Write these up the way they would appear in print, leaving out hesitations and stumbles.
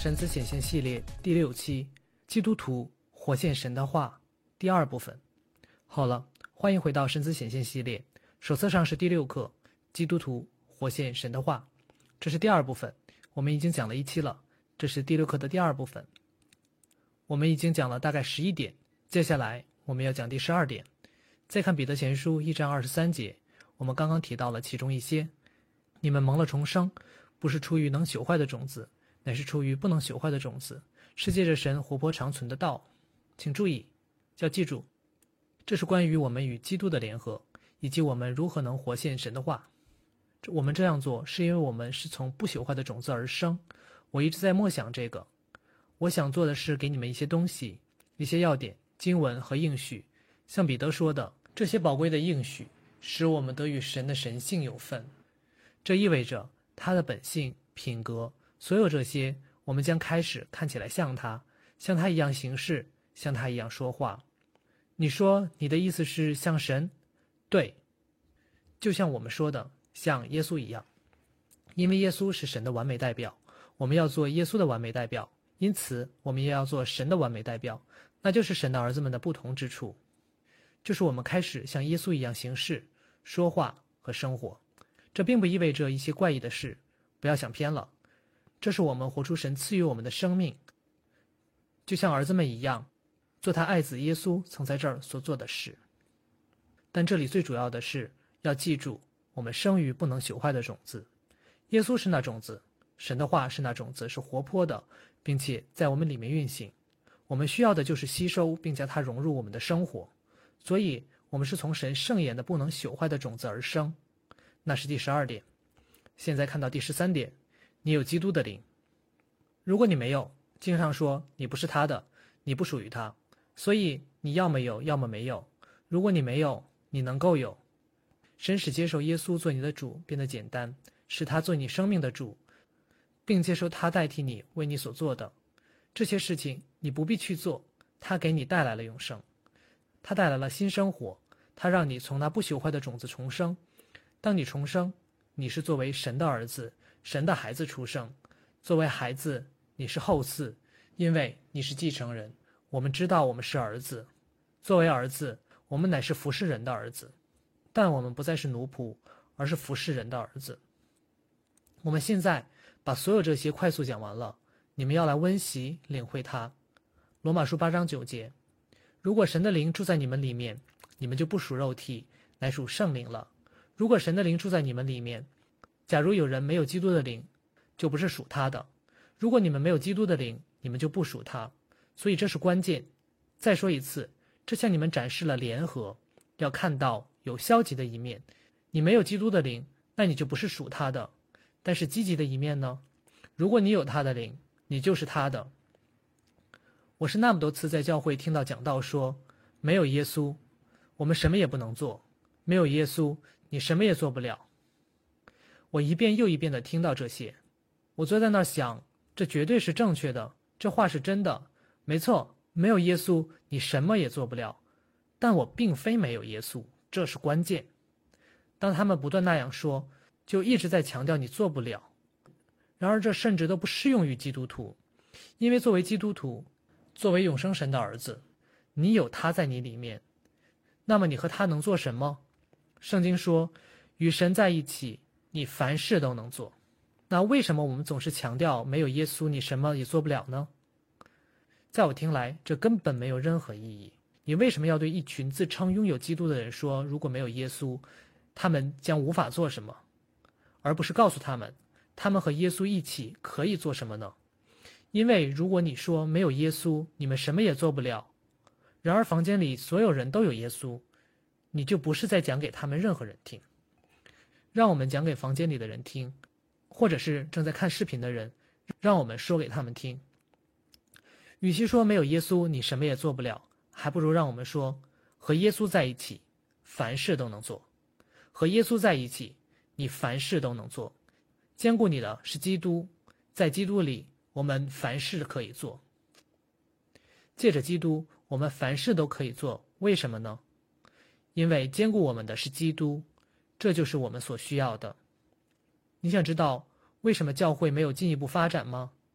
神子显现系列第6期，基督徒活现神的话，第2部分。好了，欢迎回到神子显现系列，手册上是第6课，基督徒活现神的话，这是第2部分。我们已经讲了1期了，这是第6课的第2部分。我们已经讲了大概11点，接下来我们要讲第12点。再看彼得前书1章23节，我们刚刚提到了其中一些。你们蒙了重生，不是出于能朽坏的种子，乃是出于不能朽坏的种子，是借着神活泼长存的道。请注意，要记住，这是关于我们与基督的联合，以及我们如何能活现神的话。我们这样做是因为我们是从不朽坏的种子而生。我一直在默想这个，我想做的是给你们一些东西，一些要点、经文和应许。像彼得说的，这些宝贵的应许使我们得与神的神性有份。这意味着他的本性、品格，所有这些我们将开始看起来像他一样行事，像他一样说话。你说你的意思是像神？对，就像我们说的像耶稣一样，因为耶稣是神的完美代表，我们要做耶稣的完美代表，因此我们也要做神的完美代表，那就是神的儿子们的不同之处，就是我们开始像耶稣一样行事、说话和生活。这并不意味着一些怪异的事，不要想偏了，这是我们活出神赐予我们的生命，就像儿子们一样，做他爱子耶稣曾在这儿所做的事。但这里最主要的是要记住，我们生于不能朽坏的种子，耶稣是那种子，神的话是那种子，是活泼的，并且在我们里面运行。我们需要的就是吸收并将它融入我们的生活，所以我们是从神圣言的不能朽坏的种子而生。那是第12点。现在看到第13点，你有基督的灵。如果你没有，经上说你不是他的，你不属于他，所以你要么有，要么没有。如果你没有，你能够有。神使接受耶稣做你的主变得简单，使他做你生命的主，并接受他代替你为你所做的这些事情，你不必去做，他给你带来了永生，他带来了新生活，他让你从那不朽坏的种子重生。当你重生，你是作为神的儿子、神的孩子出生。作为孩子，你是后嗣，因为你是继承人。我们知道我们是儿子。作为儿子，我们乃是服侍人的儿子，但我们不再是奴仆，而是服侍人的儿子。我们现在把所有这些快速讲完了，你们要来温习领会它。罗马书8章9节，如果神的灵住在你们里面，你们就不属肉体，乃属圣灵了。如果神的灵住在你们里面，假如有人没有基督的灵，就不是属他的。如果你们没有基督的灵，你们就不属他。所以这是关键。再说一次，这向你们展示了联合，要看到有消极的一面。你没有基督的灵，那你就不是属他的。但是积极的一面呢？如果你有他的灵，你就是他的。我是那么多次在教会听到讲道说，没有耶稣，我们什么也不能做。没有耶稣，你什么也做不了。我一遍又一遍地听到这些，我坐在那儿想，这绝对是正确的，这话是真的，没错，没有耶稣，你什么也做不了。但我并非没有耶稣，这是关键。当他们不断那样说，就一直在强调你做不了。然而这甚至都不适用于基督徒，因为作为基督徒，作为永生神的儿子，你有他在你里面，那么你和他能做什么？圣经说，与神在一起，你凡事都能做。那为什么我们总是强调没有耶稣，你什么也做不了呢？在我听来，这根本没有任何意义。你为什么要对一群自称拥有基督的人说，如果没有耶稣，他们将无法做什么，而不是告诉他们，他们和耶稣一起可以做什么呢？因为如果你说没有耶稣，你们什么也做不了，然而房间里所有人都有耶稣，你就不是在讲给他们任何人听。让我们讲给房间里的人听，或者是正在看视频的人，让我们说给他们听。与其说没有耶稣你什么也做不了，还不如让我们说，和耶稣在一起，凡事都能做。和耶稣在一起，你凡事都能做。兼顾你的是基督，在基督里，我们凡事可以做。借着基督，我们凡事都可以做，为什么呢？因为兼顾我们的是基督，这就是我们所需要的。你想知道为什么教会没有进一步发展吗？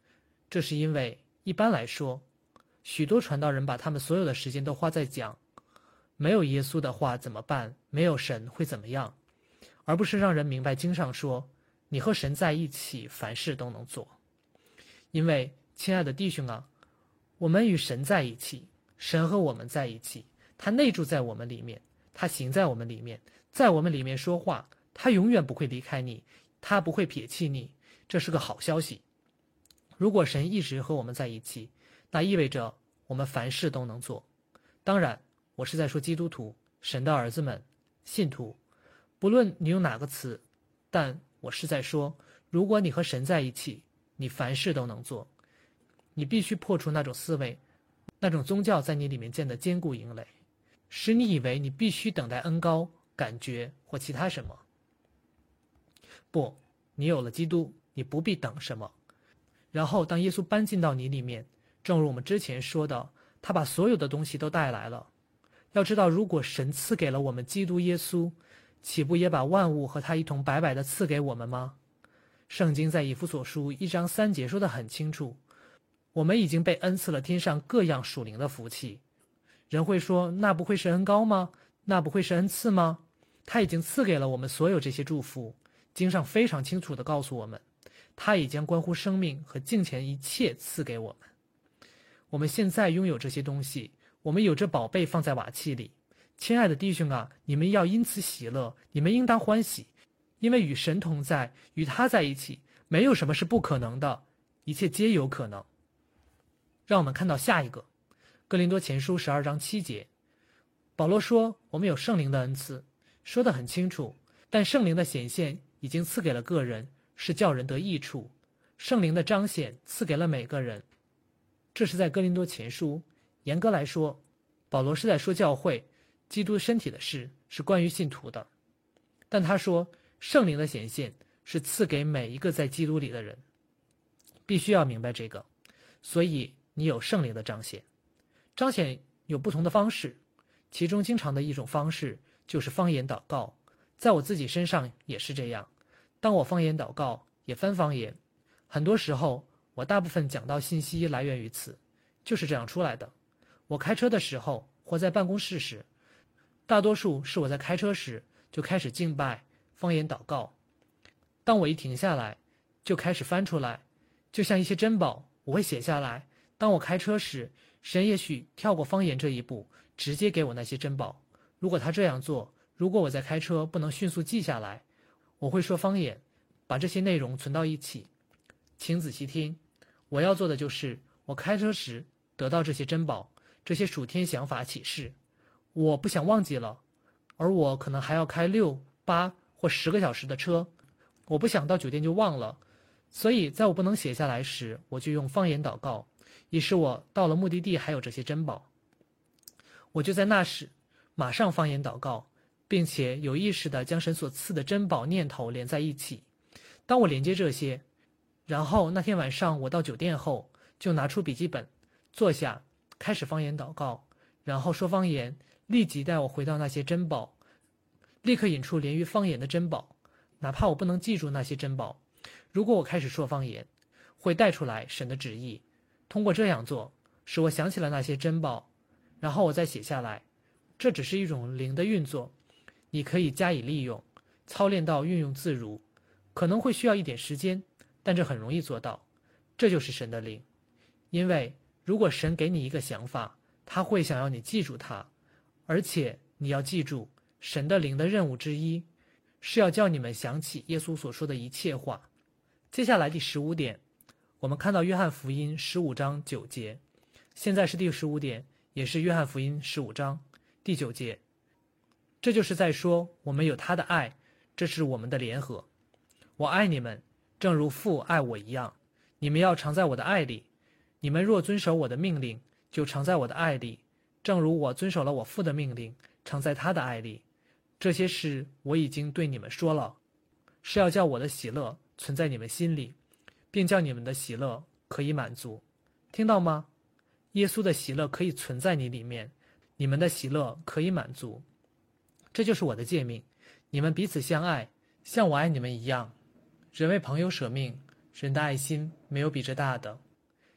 这是因为一般来说，许多传道人把他们所有的时间都花在讲没有耶稣的话怎么办，没有神会怎么样，而不是让人明白经上说你和神在一起，凡事都能做。因为亲爱的弟兄啊，我们与神在一起，神和我们在一起，他内住在我们里面，他行在我们里面，在我们里面说话，他永远不会离开你，他不会撇弃你，这是个好消息。如果神一直和我们在一起，那意味着我们凡事都能做。当然，我是在说基督徒，神的儿子们，信徒，不论你用哪个词，但我是在说，如果你和神在一起，你凡事都能做。你必须破除那种思维，那种宗教在你里面建的坚固营垒，使你以为你必须等待恩膏、感觉或其他什么。不，你有了基督，你不必等什么。然后当耶稣搬进到你里面，正如我们之前说的，他把所有的东西都带来了。要知道，如果神赐给了我们基督耶稣，岂不也把万物和他一同白白的赐给我们吗？圣经在以弗所书1章3节说得很清楚，我们已经被恩赐了天上各样属灵的福气。人会说，那不会是恩膏吗？那不会是恩赐吗？他已经赐给了我们所有这些祝福。经上非常清楚地告诉我们，他已将关乎生命和敬虔一切赐给我们。我们现在拥有这些东西，我们有这宝贝放在瓦器里。亲爱的弟兄啊，你们要因此喜乐，你们应当欢喜，因为与神同在，与他在一起，没有什么是不可能的，一切皆有可能。让我们看到下一个，哥林多前书12章7节，保罗说我们有圣灵的恩赐，说得很清楚，但圣灵的显现已经赐给了个人，是叫人得益处。圣灵的彰显赐给了每个人。这是在哥林多前书，严格来说，保罗是在说教会、基督身体的事，是关于信徒的。但他说圣灵的显现是赐给每一个在基督里的人，必须要明白这个。所以你有圣灵的彰显，彰显有不同的方式，其中经常的一种方式就是方言祷告。在我自己身上也是这样，当我方言祷告，也翻方言，很多时候我大部分讲到信息来源于此，就是这样出来的。我开车的时候或在办公室时，大多数是我在开车时就开始敬拜方言祷告，当我一停下来就开始翻出来，就像一些珍宝，我会写下来。当我开车时，神也许跳过方言这一步，直接给我那些珍宝。如果他这样做，如果我在开车不能迅速记下来，我会说方言，把这些内容存到一起。请仔细听，我要做的就是我开车时得到这些珍宝，这些属天想法启示，我不想忘记了，而我可能还要开6、8或10个小时的车，我不想到酒店就忘了。所以在我不能写下来时，我就用方言祷告，以使我到了目的地还有这些珍宝。我就在那时马上方言祷告，并且有意识地将神所赐的珍宝念头连在一起。当我连接这些，然后那天晚上我到酒店后，就拿出笔记本，坐下，开始方言祷告，然后说方言，立即带我回到那些珍宝，立刻引出连于方言的珍宝。哪怕我不能记住那些珍宝，如果我开始说方言，会带出来神的旨意。通过这样做，使我想起了那些珍宝，然后我再写下来。这只是一种灵的运作，你可以加以利用，操练到运用自如，可能会需要一点时间，但这很容易做到。这就是神的灵。因为如果神给你一个想法，他会想要你记住它，而且你要记住，神的灵的任务之一是要叫你们想起耶稣所说的一切话。接下来第15点，我们看到约翰福音15章9节，现在是第15点，也是约翰福音15章第9节。这就是在说我们有他的爱，这是我们的联合。我爱你们，正如父爱我一样，你们要常在我的爱里。你们若遵守我的命令，就常在我的爱里，正如我遵守了我父的命令，常在他的爱里。这些事我已经对你们说了，是要叫我的喜乐存在你们心里，并叫你们的喜乐可以满足。听到吗？耶稣的喜乐可以存在你里面，你们的喜乐可以满足。这就是我的诫命，你们彼此相爱，像我爱你们一样。人为朋友舍命，人的爱心没有比这大的。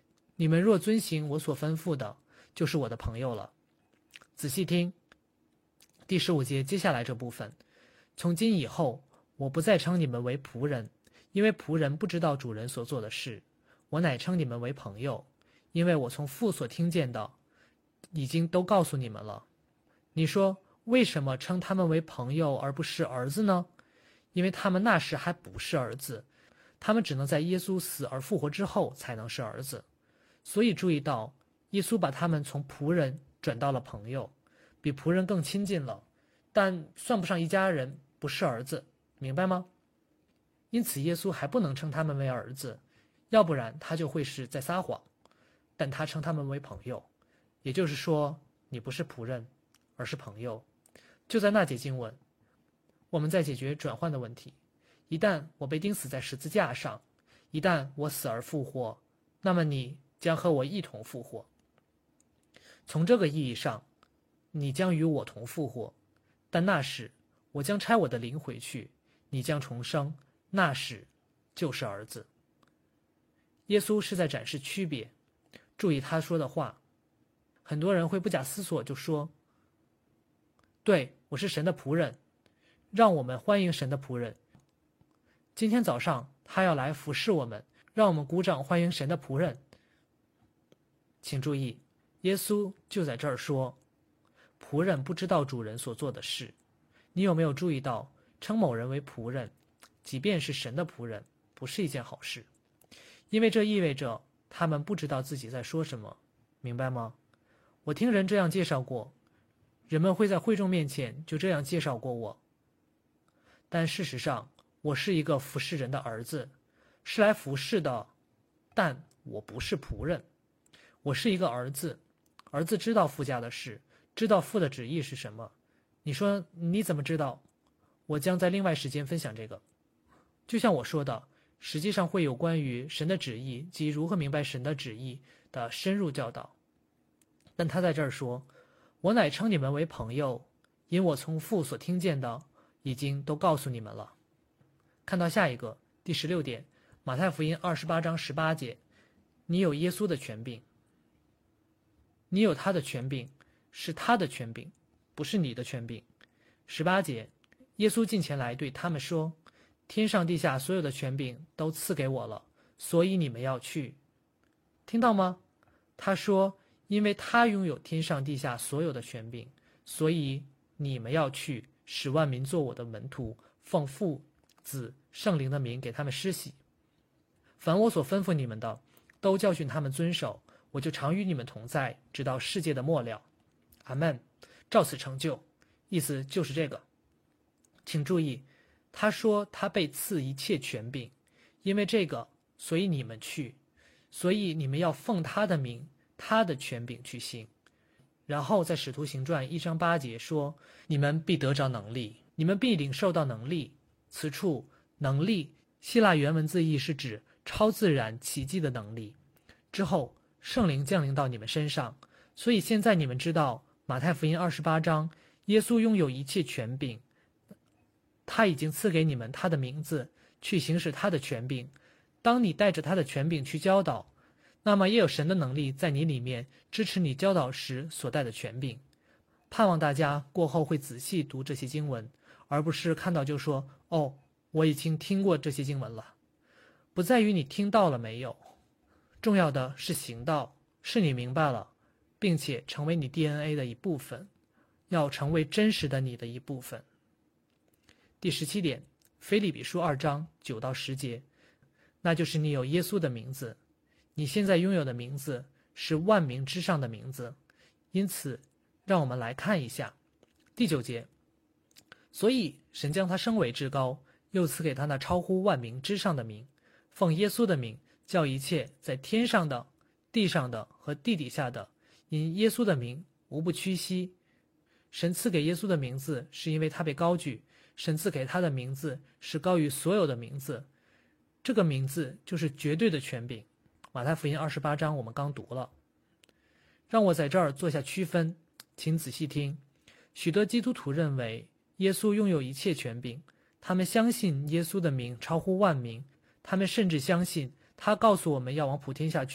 你们若遵行我所吩咐的，就是我的朋友了。仔细听，第15节接下来这部分，从今以后，我不再称你们为仆人，因为仆人不知道主人所做的事，我乃称你们为朋友，因为我从父所听见的，已经都告诉你们了。你说，为什么称他们为朋友而不是儿子呢？因为他们那时还不是儿子，他们只能在耶稣死而复活之后才能是儿子。所以注意到，耶稣把他们从仆人转到了朋友，比仆人更亲近了，但算不上一家人，不是儿子，明白吗？因此耶稣还不能称他们为儿子，要不然他就会是在撒谎，但他称他们为朋友，也就是说，你不是仆人，而是朋友。就在那节经文，我们在解决转换的问题。一旦我被钉死在十字架上，一旦我死而复活，那么你将和我一同复活。从这个意义上，你将与我同复活，但那时我将差我的灵回去，你将重生，那时就是儿子。耶稣是在展示区别，注意他说的话。很多人会不假思索就说，对，我是神的仆人，让我们欢迎神的仆人。今天早上他要来服侍我们，让我们鼓掌欢迎神的仆人。请注意，耶稣就在这儿说，仆人不知道主人所做的事。你有没有注意到，称某人为仆人，即便是神的仆人，不是一件好事，因为这意味着他们不知道自己在说什么，明白吗？我听人这样介绍过，人们会在会众面前就这样介绍过我，但事实上，我是一个服侍人的儿子，是来服侍的，但我不是仆人。我是一个儿子，儿子知道父家的事，知道父的旨意是什么。你说你怎么知道？我将在另外时间分享这个。就像我说的，实际上会有关于神的旨意及如何明白神的旨意的深入教导。但他在这儿说，我乃称你们为朋友，因我从父所听见的，已经都告诉你们了。看到下一个第16点，马太福音28章18节，你有耶稣的权柄。你有他的权柄，是他的权柄，不是你的权柄。18节，耶稣近前来对他们说，天上地下所有的权柄都赐给我了，所以你们要去。听到吗？他说，因为他拥有天上地下所有的权柄，所以你们要去，使万民做我的门徒，奉父子圣灵的名给他们施洗。凡我所吩咐你们的，都教训他们遵守，我就常与你们同在，直到世界的末了。阿们。照此成就，意思就是这个。请注意，他说他被赐一切权柄，因为这个，所以你们去，所以你们要奉他的名，他的权柄去行。然后在使徒行传1章8节说，你们必得着能力，你们必领受到能力。此处能力希腊原文字义是指超自然奇迹的能力。之后圣灵降临到你们身上，所以现在你们知道马太福音28章耶稣拥有一切权柄，他已经赐给你们他的名字，去行使他的权柄。当你带着他的权柄去教导，那么也有神的能力在你里面支持你教导时所带的权柄。盼望大家过后会仔细读这些经文，而不是看到就说，哦，我已经听过这些经文了。不在于你听到了没有，重要的是行道，是你明白了，并且成为你 DNA 的一部分，要成为真实的你的一部分。第17点，腓立比书2章9到10节，那就是你有耶稣的名字，你现在拥有的名字是万名之上的名字。因此让我们来看一下第9节，所以神将他升为至高，又赐给他那超乎万名之上的名，奉耶稣的名，叫一切在天上的、地上的和地底下的，因耶稣的名无不屈膝。神赐给耶稣的名字是因为他被高举，神赐给他的名字是高于所有的名字，这个名字就是绝对的权柄。马太福音28章我们刚读了。让我在这儿做下区分，请仔细听。许多基督徒认为耶稣拥有一切权柄，他们相信耶稣的名超乎万名，他们甚至相信他告诉我们要往普天下去，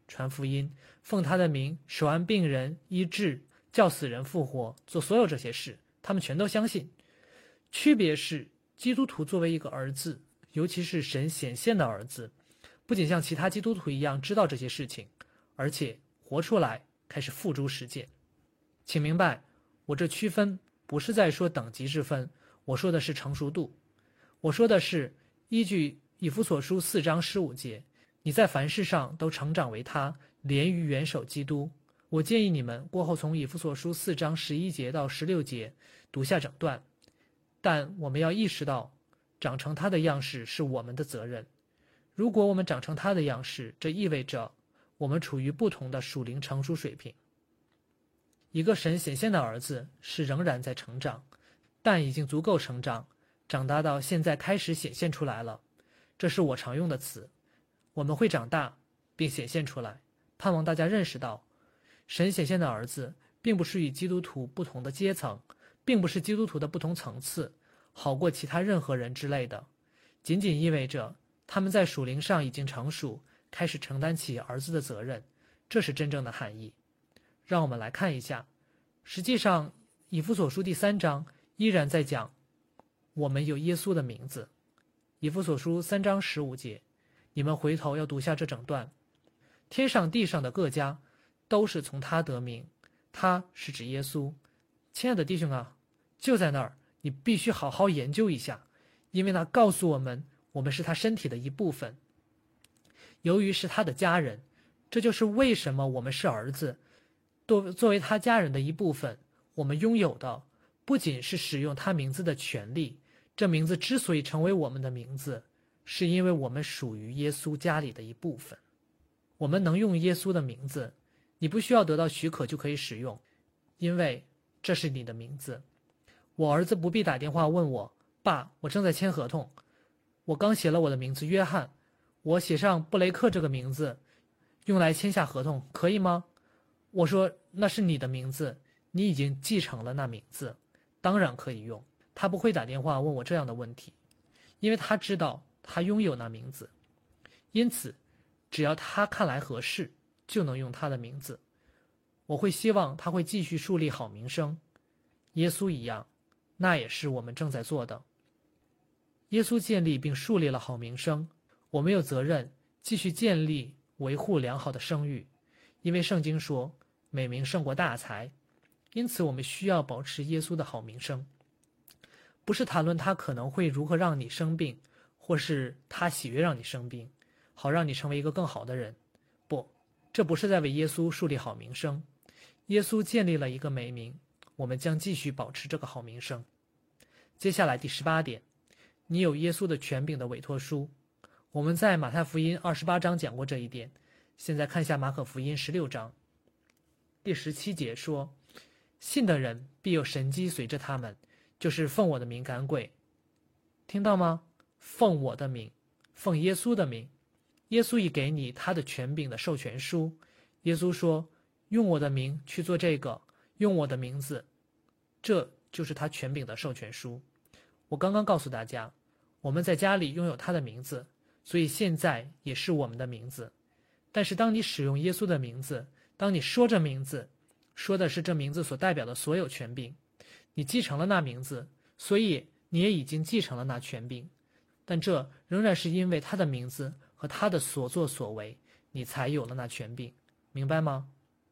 传福音，奉他的名手按病人医治，叫死人复活，做所有这些事，他们全都相信。区别是，基督徒作为一个儿子，尤其是神显现的儿子，不仅像其他基督徒一样知道这些事情，而且活出来，开始付诸实践。请明白，我这区分不是在说等级之分，我说的是成熟度。我说的是依据以弗所书4章15节，你在凡事上都成长为他，连于元首基督。我建议你们过后从以弗所书4章11节到16节读下整段，但我们要意识到，长成他的样式是我们的责任。如果我们长成他的样式，这意味着我们处于不同的属灵成熟水平。一个神显现的儿子是仍然在成长，但已经足够成长，长大到现在开始显现出来了。这是我常用的词。我们会长大并显现出来，盼望大家认识到，神显现的儿子并不是与基督徒不同的阶层，并不是基督徒的不同层次，好过其他任何人之类的，仅仅意味着他们在属灵上已经成熟，开始承担起儿子的责任，这是真正的含义。让我们来看一下，实际上以弗所书第3章依然在讲我们有耶稣的名字。以弗所书3章15节，你们回头要读下这整段。天上地上的各家都是从他得名，他是指耶稣。亲爱的弟兄啊，就在那儿，你必须好好研究一下，因为那告诉我们，我们是他身体的一部分。由于是他的家人，这就是为什么我们是儿子。作为他家人的一部分，我们拥有的不仅是使用他名字的权利，这名字之所以成为我们的名字，是因为我们属于耶稣家里的一部分。我们能用耶稣的名字，你不需要得到许可就可以使用，因为这是你的名字。我儿子不必打电话问我，爸，我正在签合同，我刚写了我的名字约翰，我写上布雷克这个名字，用来签下合同，可以吗？我说那是你的名字，你已经继承了那名字，当然可以用。他不会打电话问我这样的问题，因为他知道他拥有那名字，因此只要他看来合适，就能用他的名字。我会希望他会继续树立好名声，耶稣一样，那也是我们正在做的。耶稣建立并树立了好名声，我们有责任继续建立维护良好的声誉，因为圣经说美名胜过大财，因此我们需要保持耶稣的好名声。不是谈论他可能会如何让你生病，或是他喜悦让你生病，好让你成为一个更好的人。不，这不是在为耶稣树立好名声。耶稣建立了一个美名，我们将继续保持这个好名声。接下来第18点，你有耶稣的权柄的委托书。我们在马太福音28章讲过这一点，现在看一下马可福音16章。第17节说，信的人必有神迹随着他们，就是奉我的名赶鬼。听到吗？奉我的名，奉耶稣的名。耶稣已给你他的权柄的授权书。耶稣说，用我的名去做这个，用我的名字，这就是他权柄的授权书。我刚刚告诉大家，我们在家里拥有他的名字，所以现在也是我们的名字。但是当你使用耶稣的名字，当你说这名字，说的是这名字所代表的所有权柄，你继承了那名字，所以你也已经继承了那权柄。但这仍然是因为他的名字和他的所作所为，你才有了那权柄，明白吗？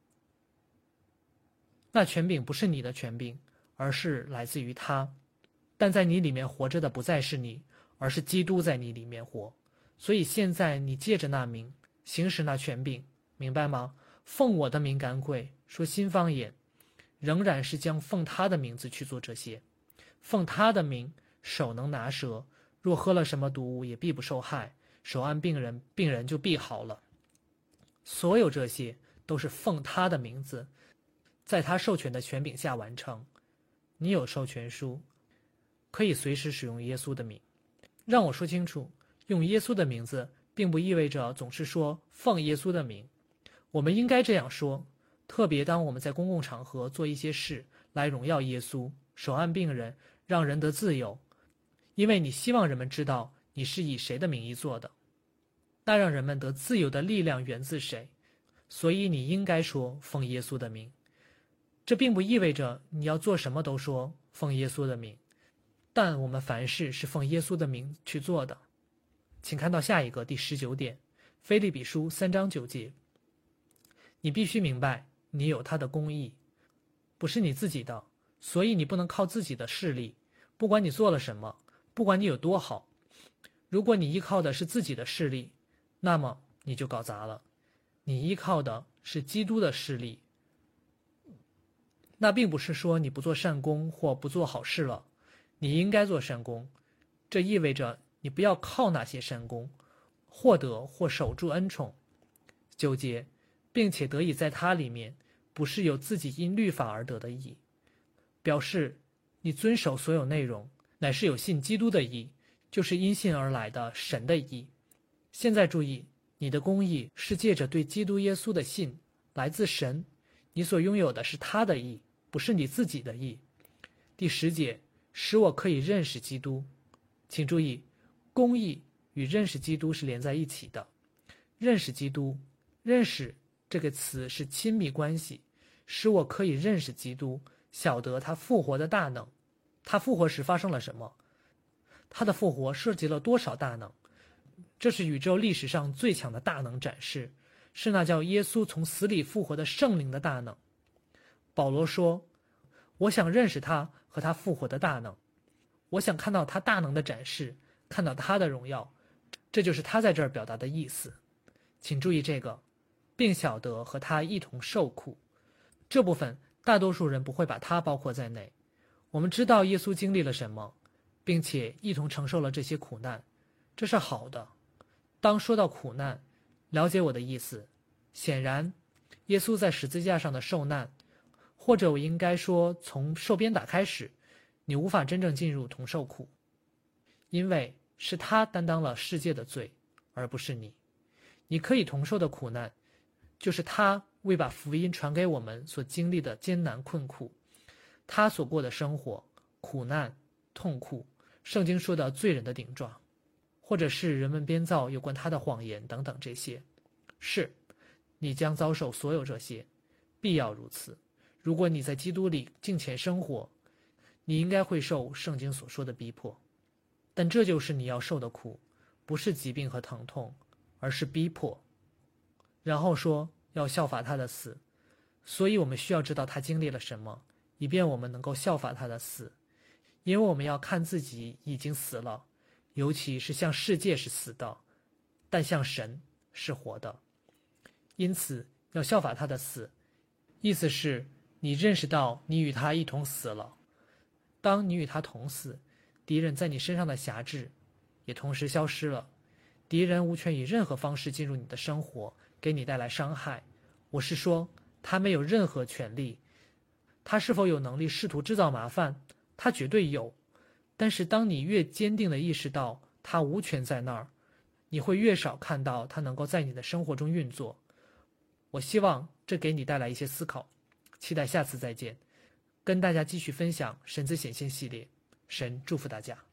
那权柄不是你的权柄，而是来自于他。但在你里面活着的不再是你，而是基督在你里面活。所以现在你借着那名行使那权柄，明白吗？奉我的名赶鬼，说新方言，仍然是将奉他的名字去做这些。奉他的名，手能拿蛇，若喝了什么毒物也必不受害，手按病人，病人就必好了。所有这些都是奉他的名字，在他授权的权柄下完成。你有授权书，可以随时使用耶稣的名。让我说清楚，用耶稣的名字并不意味着总是说奉耶稣的名。我们应该这样说，特别当我们在公共场合做一些事来荣耀耶稣，手按病人，让人得自由，因为你希望人们知道你是以谁的名义做的。那让人们得自由的力量源自谁？ 所以你应该说奉耶稣的名。这并不意味着你要做什么都说奉耶稣的名，但我们凡事是奉耶稣的名去做的。请看到下一个第19点，腓立比书3章9节。你必须明白，你有他的公义，不是你自己的，所以你不能靠自己的势力，不管你做了什么，不管你有多好。如果你依靠的是自己的势力，那么你就搞砸了。你依靠的是基督的势力。那并不是说你不做善功或不做好事了，你应该做善功。这意味着你不要靠那些善功获得或守住恩宠。9节，并且得以在他里面，不是有自己因律法而得的义，表示你遵守所有内容，乃是有信基督的义，就是因信而来的神的义。现在注意，你的公义是借着对基督耶稣的信，来自神，你所拥有的是他的义，不是你自己的义。第10节，使我可以认识基督。请注意，公义与认识基督是连在一起的。认识基督，认识这个词是亲密关系，使我可以认识基督，晓得他复活的大能。他复活时发生了什么？他的复活涉及了多少大能？这是宇宙历史上最强的大能展示，是那叫耶稣从死里复活的圣灵的大能。保罗说，我想认识他和他复活的大能，我想看到他大能的展示，看到他的荣耀。这就是他在这儿表达的意思。请注意这个，并晓得和他一同受苦。这部分大多数人不会把他包括在内。我们知道耶稣经历了什么，并且一同承受了这些苦难，这是好的。当说到苦难，了解我的意思。显然，耶稣在十字架上的受难，或者我应该说从受鞭打开始，你无法真正进入同受苦，因为是他担当了世界的罪，而不是你。你可以同受的苦难，就是他为把福音传给我们所经历的艰难困苦，他所过的生活、苦难、痛苦，圣经说的罪人的顶撞，或者是人们编造有关他的谎言等等，这些是你将遭受所有这些，必要如此。如果你在基督里敬虔生活，你应该会受圣经所说的逼迫，但这就是你要受的苦，不是疾病和疼痛，而是逼迫。然后说要效法他的死，所以我们需要知道他经历了什么，以便我们能够效法他的死。因为我们要看自己已经死了，尤其是向世界是死的，但向神是活的。因此要效法他的死，意思是你认识到你与他一同死了。当你与他同死，敌人在你身上的辖制也同时消失了。敌人无权以任何方式进入你的生活，给你带来伤害。我是说，他没有任何权利。他是否有能力试图制造麻烦？他绝对有。但是当你越坚定地意识到他无权在那儿，你会越少看到他能够在你的生活中运作。我希望这给你带来一些思考，期待下次再见，跟大家继续分享神子显现系列。神祝福大家。